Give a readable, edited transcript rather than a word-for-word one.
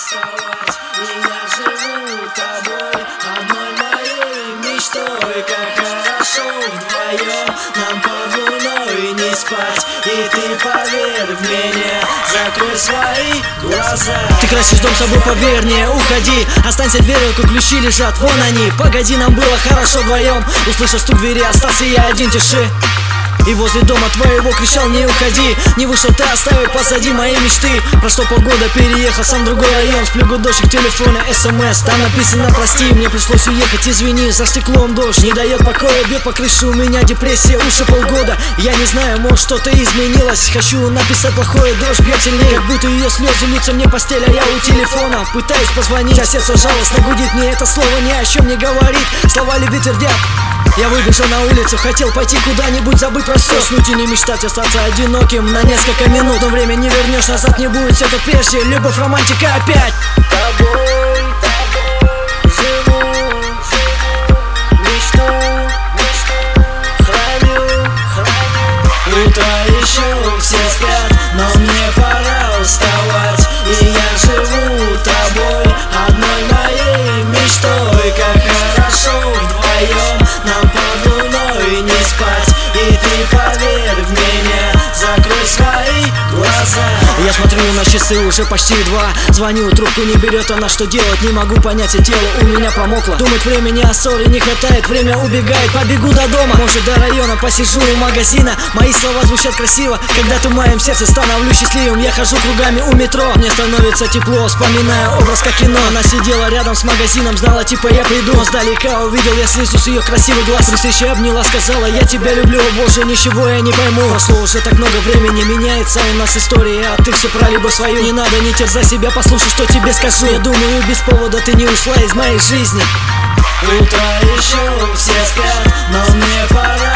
вставать, и я живу тобой, одной моей мечтой. Как хорошо вдвоем нам под луной не спать. И ты поверь в меня, закрой свои глаза. Ты красишь дом собой, поверь, не уходи. Останься дверью, как ключи лежат, вон они. Погоди, нам было хорошо вдвоем. Услышал стук двери, остался я один, тиши. И возле дома твоего кричал: не уходи. Не вышел ты, оставил позади мои мечты. Прошло полгода, переехал сам в другой район. Сплю гудочек телефона, СМС, там написано: прости, мне пришлось уехать, извини. За стеклом дождь не дает покоя, бьет по крыше, у меня депрессия уже полгода. Я не знаю, может что-то изменилось. Хочу написать плохое, дождь бьет сильнее, как будто ее слезы льются мне в постель, а я у телефона пытаюсь позвонить, а сердце жалостно гудит. Мне это слово ни о чем не говорит, слова любви твердят. Я выбежал на улицу, хотел пойти куда-нибудь, забыть про все, уснуть и не мечтать, остаться одиноким на несколько минут. Но время не вернешь, назад не будет все как прежде. Любовь, романтика опять. Тобой живу, мечту храню. Утро еще все спят, но мне пора вставать. И я живу тобой, одной моей мечтой. Как хорошо вдвоем нам под луной не спать. И ты поверь в меня, закрой свои глаза. Я смотрю на часы, уже почти 2. Звоню, трубку не берет она, что делать? Не могу понять, и тело у меня промокло. Думать времени о ссоре не хватает, время убегает. Побегу до дома, может до района, посижу у магазина. Мои слова звучат красиво, когда ты в моем сердце становлюсь счастливым. Я хожу кругами у метро, мне становится тепло, вспоминаю образ как кино. Она сидела рядом с магазином, знала типа я приду. Но сдалека увидел я слезу с ее красивых глаз. При встрече обняла, сказала: я тебя люблю, боже, ничего я не пойму. Прошло уже так много времени, меняется у нас история, а ты все про любовь свою. Не надо, не терзай себя, послушай, что тебе скажу. Я думаю, без повода ты не ушла из моей жизни. Утро еще все спят, но мне пора